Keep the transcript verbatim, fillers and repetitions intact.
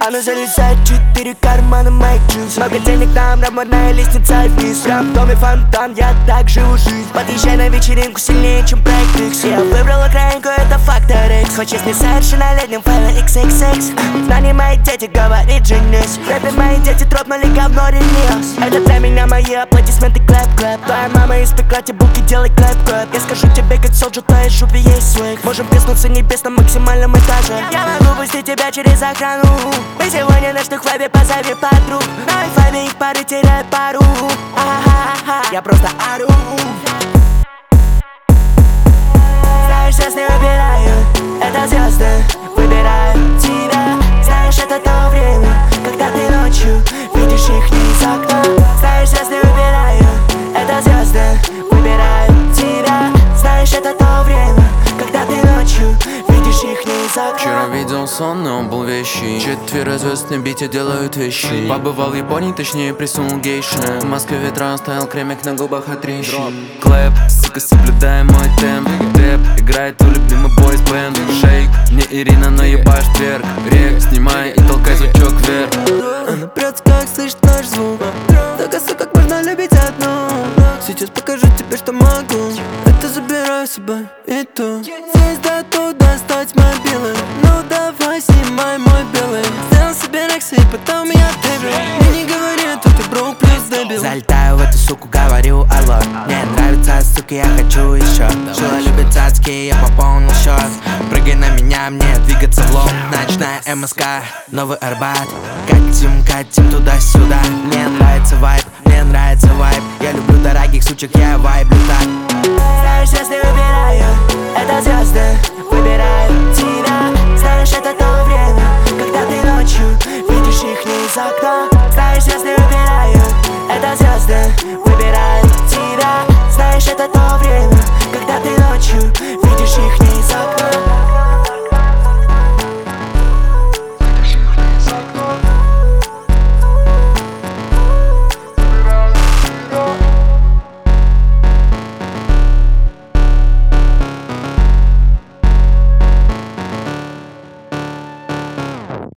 Оно залезает в четыре кармана моих джинсов. Много денег нам, мраморная лестница вниз. Прям в доме фонтан, я так живу жизнь. Подъезжай на вечеринку сильнее, чем проект Икс. Я выбрала краинку, это фактор Икс. Хочешь несовершеннолетним, файлы икс икс икс. Знания мои дети, говорит Дженнис. Рэпы мои дети тропнули говно релиз. Это для меня мои аплодисменты, клэп-клэп. Твоя мама испекла тебе булки, делай клэп-клэп. Я скажу тебе, как солджу, твоей жопе есть свек. Можем коснуться небес на максимальном этаже. Я могу пустить тебя через охрану. Мы сегодня ночных вайбе, позови подруг. На айфайве их пары теряют пару. А-ха-ха-ха, я просто ору. Знаешь, я с ней выбираю, это звезды выбирают тебя. Знаешь, это то время, когда ты ночью видишь их не из окна. Знаешь, я с ней выбираю, это звезды выбирают тебя. Знаешь, это то время, когда ты ночью видишь их не из окна. Вчера видел сон, но он был вещи. Четверо звезд на бите делают вещи. Побывал в Японии, точнее присунул гейши. В Москве ветра оставил кремик на губах от трещин. Клэп, сука, соблюдай мой темп. Дэп, играет твой любимый бойс-бэнд. Шейк, не Ирина, но ебашь вверх. Рек, снимай и толкай звучок вверх. Она прется, как слышит наш звук. Так косо, как можно любить одну. Сейчас покажу тебе, что могу. Это забираю с собой и ту. Здесь до туда стать мобилой. Ну давай, снимай мой белый. Сделал себе рексы и потом я дебил. Мне не говори, это ты броук плюс дебил. Залетаю в эту суку, говорю алло. Мне нравится, сука, я хочу еще. Жила любит цацки, я пополнил счет. Прыгай на меня, мне двигаться в лом. Ночная МСК, Новый Арбат. Катим, катим туда-сюда. Мне нравится вайб, мне нравится вайб. Я люблю дорогих сучек, я вайблю так. Знаешь, я с ней выбираю, это звезды